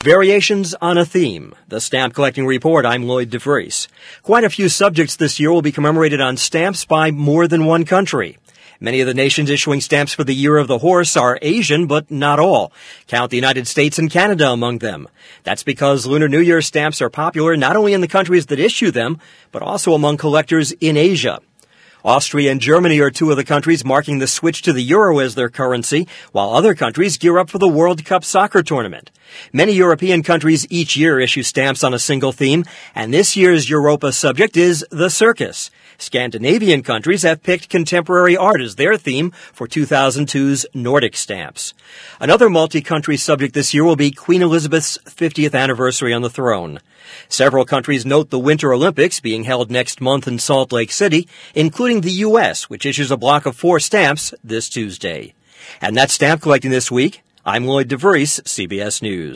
Variations on a theme. The Stamp Collecting Report. I'm Lloyd DeVries. Quite a few subjects this year will be commemorated on stamps by more than one country. Many of the nations issuing stamps for the Year of the Horse are Asian, but not all. Count the United States and Canada among them. That's because Lunar New Year stamps are popular not only in the countries that issue them, but also among collectors in Asia. Austria and Germany are two of the countries marking the switch to the euro as their currency, while other countries gear up for the World Cup soccer tournament. Many European countries each year issue stamps on a single theme, and this year's Europa subject is the circus. Scandinavian countries have picked contemporary art as their theme for 2002's Nordic stamps. Another multi-country subject this year will be Queen Elizabeth's 50th anniversary on the throne. Several countries note the Winter Olympics being held next month in Salt Lake City, including the U.S., which issues a block of 4 stamps this Tuesday. And that's Stamp Collecting this week. I'm Lloyd DeVries, CBS News.